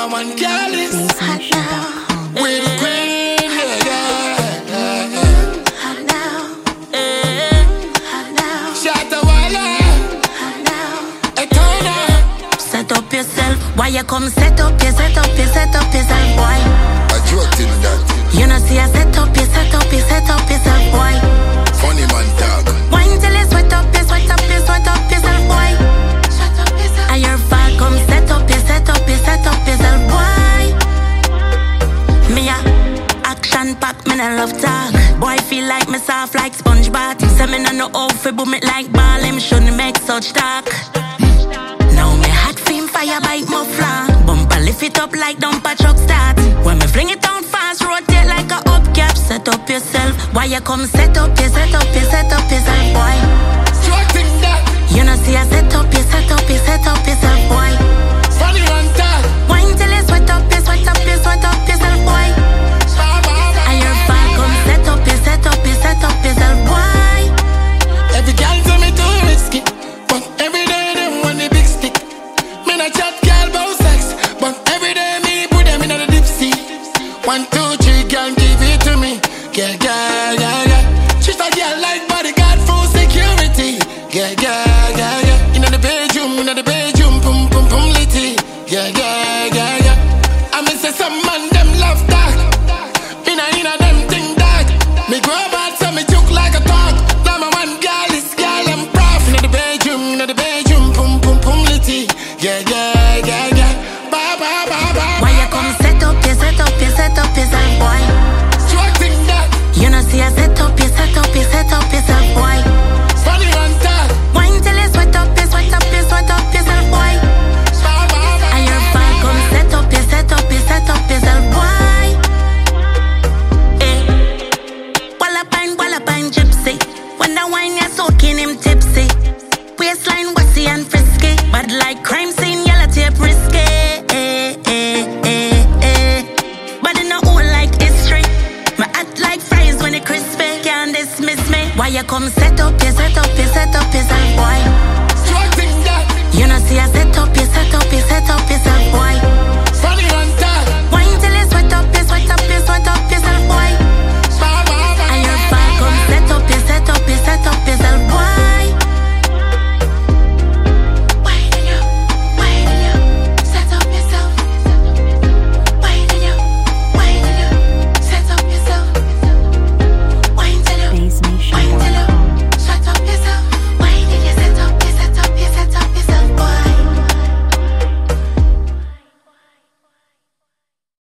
Number one girl is hot now. We're the queen, hot now. Hot now. Shut the wire. Hot now. Etona. Set up yourself. Why you come set up yourself, boy? I joke in that. You know see I set up yourself, boy. Funny man talk. Wine till you sweat up yourself, boy. Shut up yourself. And your fall come set up yourself, boy. Me a action pack, me no love talk. Boy feel like me soft like sponge bath. Say me no outfit, but me like ball. Him shouldn't make such talk. Now me hot film fire bite muffler. Bumper lift it up like dumper truck start. When me fling it down fast, rotate like a upcap. Set up yourself. Why you come set up yourself, boy? Joking that. You know see I set up yourself, boy. Funny man talk. Wine till you sweat up yourself, boy. And your fall come set up yourself, boy. Every girl tell me too risky, but every day them want the big stick. Me not chat girl about sex, but every day me put them in the deep sea. 1, 2, 3, girl give it to me. Yeah. She's a girl like bodyguard full security. Yeah. In the bedroom, pum litty. Yeah. I me say some man them love talk. In a them thing dark. Me grow bad so me joke like a dog. Now my one girl is girl and prof. In the bedroom, pum litty. Yeah. Ba. Why you come set up yourself, boy? Joking that. You know see I set up yourself, boy. Funny man talk. Wine till you sweat up yourself, boy. And your fall come set up yourself, boy. Walla pine gypsy. When the wine you're soaking him tipsy. Waistline wassy and frisky, but like crime.